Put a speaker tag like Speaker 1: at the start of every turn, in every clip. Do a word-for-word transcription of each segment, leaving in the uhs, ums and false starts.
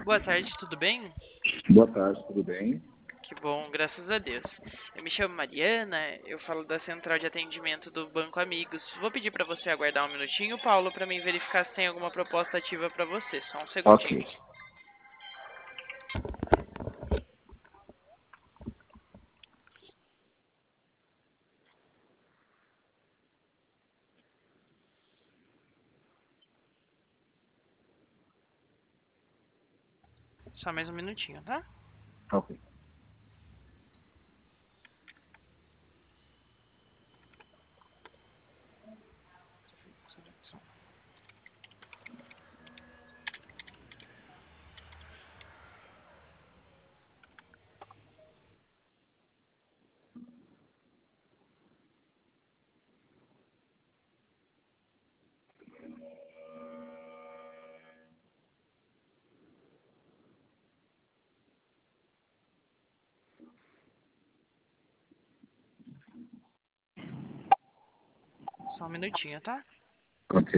Speaker 1: Boa tarde, tudo bem?
Speaker 2: Boa tarde, tudo bem?
Speaker 1: Que bom, graças a Deus. Eu me chamo Mariana, eu falo da central de atendimento do Banco Amigos. Vou pedir para você aguardar um minutinho, Paulo, para mim verificar se tem alguma proposta ativa para você. Só um
Speaker 2: Ok.
Speaker 1: segundinho. Só mais um minutinho, tá?
Speaker 2: Ok.
Speaker 1: Só um minutinho, tá?
Speaker 2: Ok.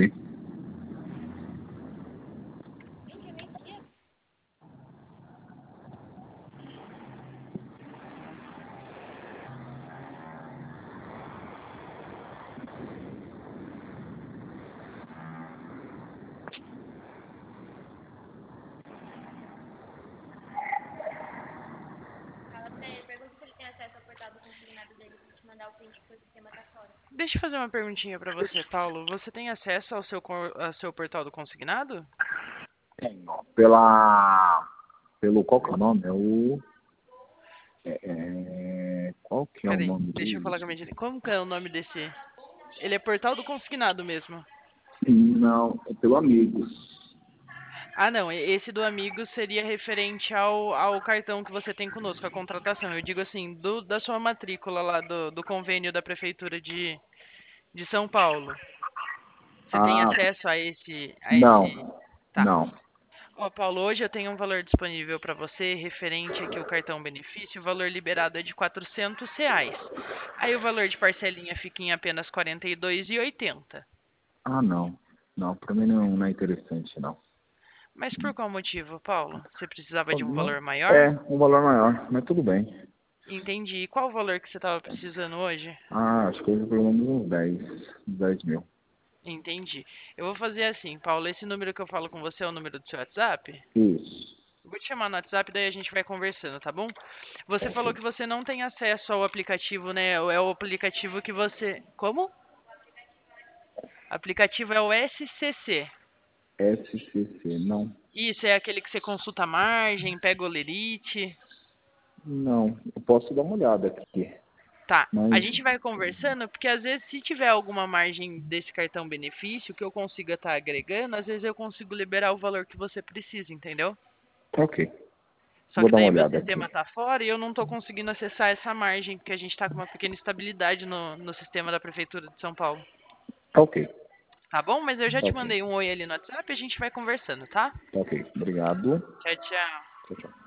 Speaker 3: Fala pra ele, pergunta se ele tem acesso ao portal do consignado dele pra te mandar o print porque o sistema tá fora.
Speaker 1: Deixa eu fazer uma perguntinha para você, Paulo. Você tem acesso ao seu, cor- ao seu portal do consignado?
Speaker 2: Tenho. Pela. Pelo. Qual que é o nome? É o. É, é, qual que é o
Speaker 1: Peraí,
Speaker 2: nome
Speaker 1: deixa eu
Speaker 2: dele?
Speaker 1: falar com a minha gerente. Como que é o nome desse? Ele é portal do consignado mesmo.
Speaker 2: Não, é pelo Amigos.
Speaker 1: Ah, não. e- Esse do amigo seria referente ao, ao cartão que você tem conosco, a contratação. Eu digo assim, do, da sua matrícula lá do, do convênio da Prefeitura de, de São Paulo. Você tem
Speaker 2: Ah,
Speaker 1: acesso a esse, a esse.
Speaker 2: não.
Speaker 1: Tá.
Speaker 2: Não.
Speaker 1: Ó, Paulo, hoje eu tenho um valor disponível para você referente aqui ao cartão benefício. O valor liberado é de quatrocentos reais. Aí o valor de parcelinha fica em apenas quarenta e dois reais e oitenta.
Speaker 2: Ah, não. Não, pra mim não, não é interessante, não.
Speaker 1: Mas por qual motivo, Paulo? Você precisava de um
Speaker 2: Não.
Speaker 1: valor maior?
Speaker 2: É, um valor maior, mas tudo bem.
Speaker 1: Entendi. E qual o valor que você estava precisando hoje?
Speaker 2: Ah, acho que hoje pelo menos uns dez, dez mil.
Speaker 1: Entendi. Eu vou fazer assim, Paulo. Esse número que eu falo com você é o número do seu WhatsApp?
Speaker 2: Isso.
Speaker 1: Eu vou te chamar no WhatsApp, daí a gente vai conversando, tá bom? Você falou
Speaker 2: Ok.
Speaker 1: que você não tem acesso ao aplicativo, né? É o aplicativo que você. Como? Aplicativo é o S C C.
Speaker 2: S C C, não.
Speaker 1: Isso, é aquele que você consulta a margem, pega o lerite.
Speaker 2: Não, eu posso dar uma olhada aqui.
Speaker 1: Tá, a
Speaker 2: Mas,
Speaker 1: gente vai conversando, porque às vezes se tiver alguma margem desse cartão benefício que eu consiga estar agregando, às vezes eu consigo liberar o valor que você precisa, entendeu?
Speaker 2: tá ok.
Speaker 1: Só
Speaker 2: Vou
Speaker 1: que
Speaker 2: dar uma
Speaker 1: daí o meu
Speaker 2: olhada aqui.
Speaker 1: sistema tá fora e eu não tô conseguindo acessar essa margem, porque a gente tá com uma pequena instabilidade no, no sistema da Prefeitura de São Paulo.
Speaker 2: Tá ok.
Speaker 1: Tá bom? Mas eu já
Speaker 2: Tá
Speaker 1: te
Speaker 2: ok.
Speaker 1: mandei um oi ali no WhatsApp e a gente vai conversando, tá?
Speaker 2: Tá ok. Obrigado.
Speaker 1: Tchau, tchau.
Speaker 2: Tchau, tchau.